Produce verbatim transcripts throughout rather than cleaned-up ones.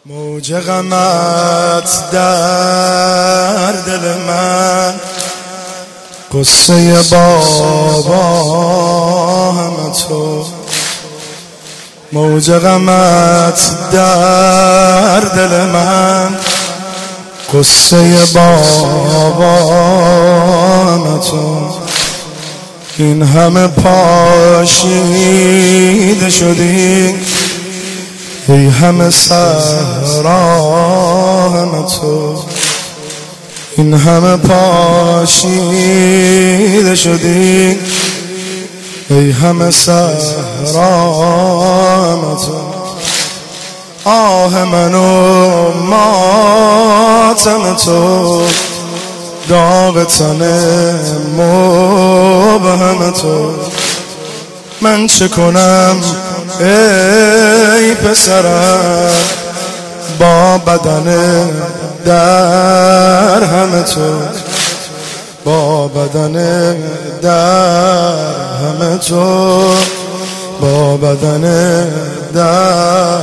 موج غمت در دل من، قصه بابا همه تو. موج غمت در دل من، قصه بابا همه تو. این همه پاشیده شدی، ای همه صحرا همه تو. این همه پاشیده شدی، ای همه صحرا همه تو. آه من و ماتم تو، داغ تن مبهم تو. من چه کنم ای پسرم، با بدن در همه تو، با بدن در همه تو، با بدن در.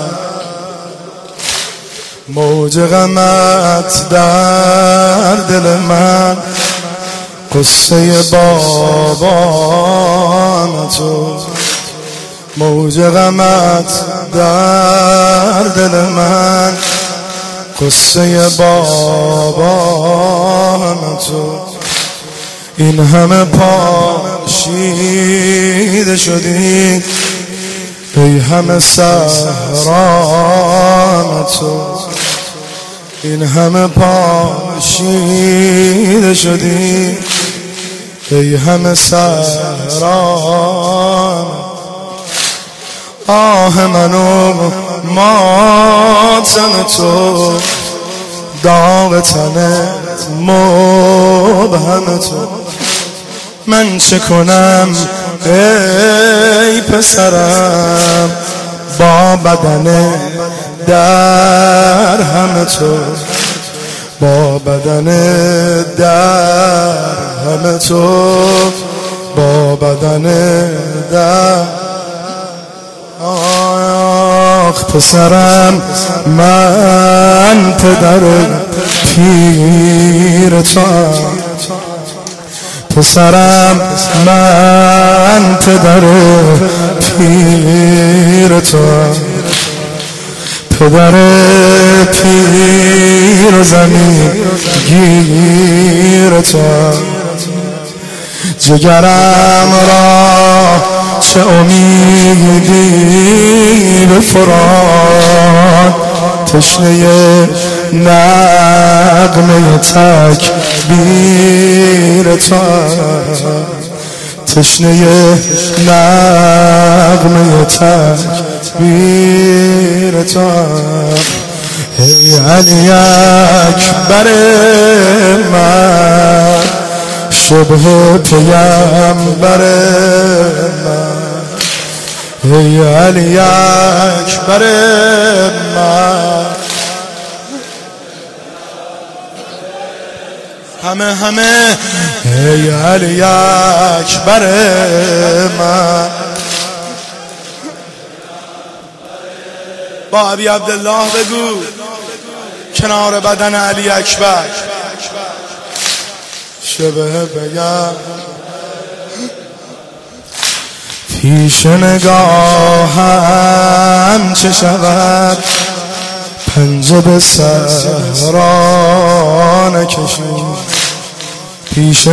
موج غمت در دل من، قصه بابا همه تو. موج غمت در دل من، قصه بابا همه تو. این همه پاشیده شدی، ای همه صحرا همه تو. این همه پاشیده شدی، ای همه صحرا. آه من و ماتم تو، داغ تن مبهم تو. من چه کنم ای پسرم، با بدن در همه تو، با بدن در همه تو، با بدن در. آخ پسرم من پدر پیر توام، پسرم من پدر پیر توام. پدر پیر زمین گیر توام. جگرم را چه امیدی بفران، تشنه نغمه تکبیر توام. تشنه نغمه تکبیر توام. ای علی اکبر من، شبه پیامبر من. ای علی اکبر من، همه همه. ای علی اکبر من. با ابی عبدالله بگو کنار بدن علی اکبر. شبه بگم پیش نگاهم چه شود، پنجه به صحرا نکشید. پیش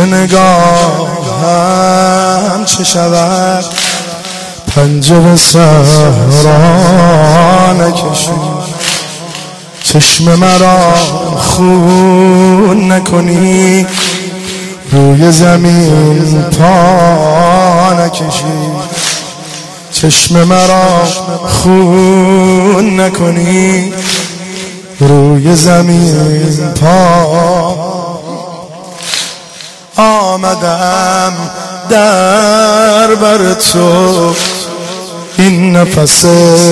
نگاهم چه شود، پنجه به صحرا نکشید. چشم مرا خون نکنی، روی زمین پا نکشید. چشم مرا خون نکنی، روی زمین پا. آمدم در بر تو، این نفس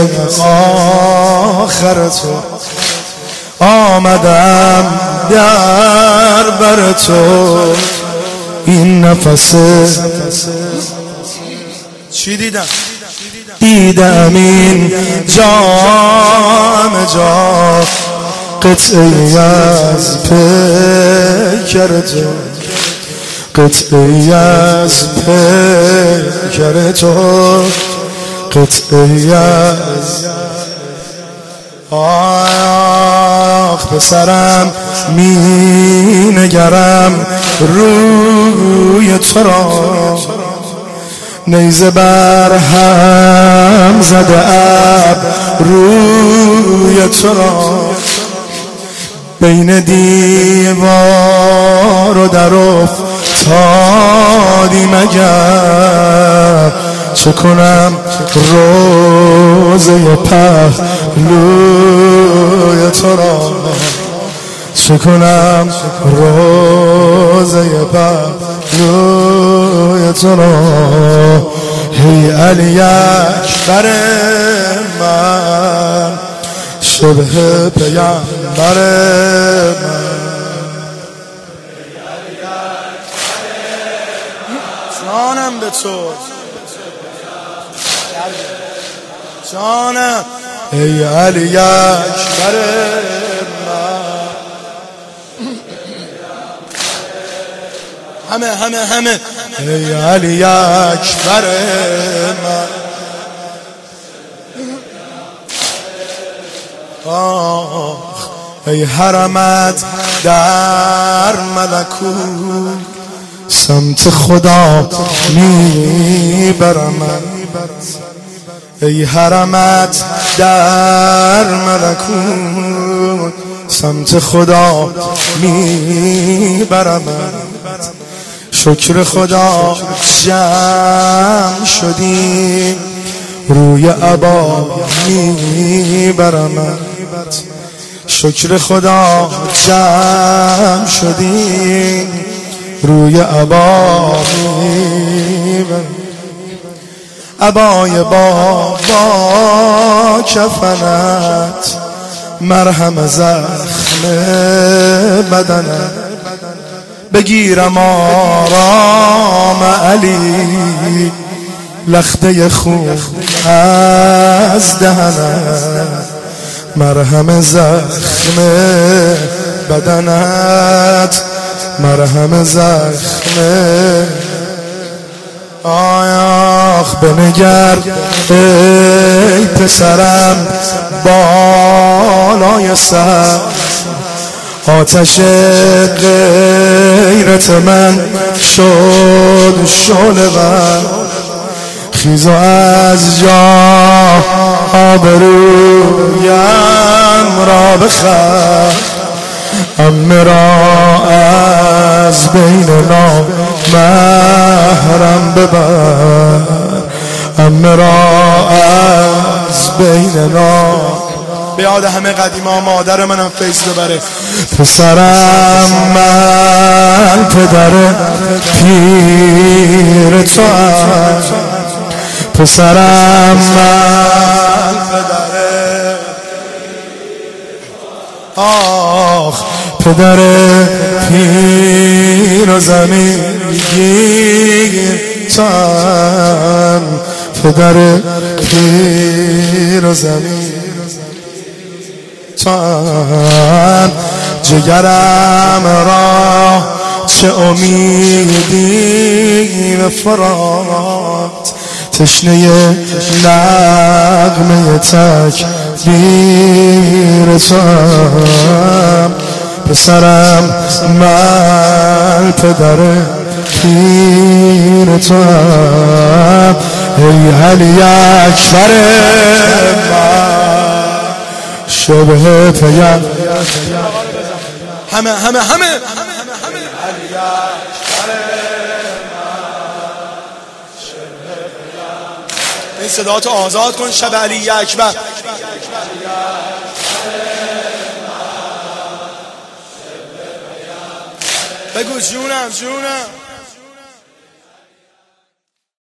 آخر تو. آمدم در بر تو، این نفس. چی دیدم؟ دیدم این جام جام قطعی از پیکر تو، قطعی از پیکر تو، قطعی از آخ پسرم می نگرم روی تو را، نیزه بر هم زده اب روی تو را، بین دیوار و در افتادی مگر، چه کنم روزه پهلوی تو را، چه کنم روزه پهلوی تو را. هی علی اکبر من، شبه پیامبر من، جانم به تو، جانم ای علی اکبر من. همه همه همه ای علی اکبر من. آه ای حرمت در ملکوت، سمت خدا میبرم. ای حرمت در ملکوت، سمت خدا میبرم. شکر خدا جمع شدیم، روی عبا میبرم. شکر خدا جمع شدیم، روی عبا میبرم. عبای بابا کفنت، مرهم زخم بدنت، بگیرم آرام علی، لخته خون از دهنت، مرهم زخم بدنت، مرهم زخم. آیاخ بنگر ای پسرم بالای سر، آتش غیرت من شد شعله ور. خیز و از جا آبرویم را بخر، عمه را از بین نامحرم ببر، عمه را از بین نام. به یاد همه قدیما مادر منم فیض ببره. پسرم من پدر پیر تو هم، پسرم من پدر آخ پدر پیر و زمینگیر تو هم، پدر پیر و زمین تو هم. جگرم را چه امیدی به فرات، تشنه نغمه تکبیر تو هم. پسرم من پدر پیر تو هم. ای علی اکبر من، شبه پیام. همه همه همه این صداتو آزاد کن. شب علی اکبر. بگو جونم جونم.